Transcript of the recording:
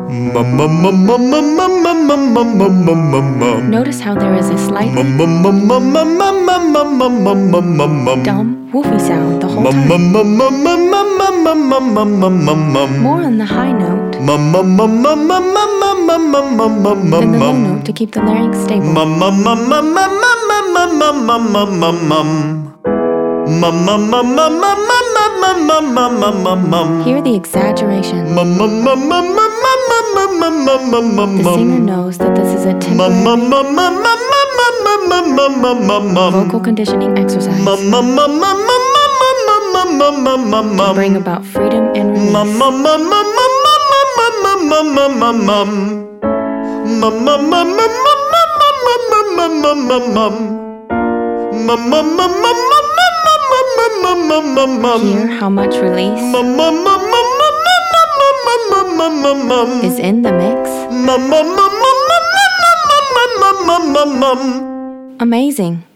Notice how there is a slight dumb, woofy sound the whole time. More on the high note than the low note to keep the larynx stable. Hear the exaggeration. The singer knows that this is a temporary vocal conditioning exercise to bring about freedom and release. Hear how much release is in the mix. Amazing.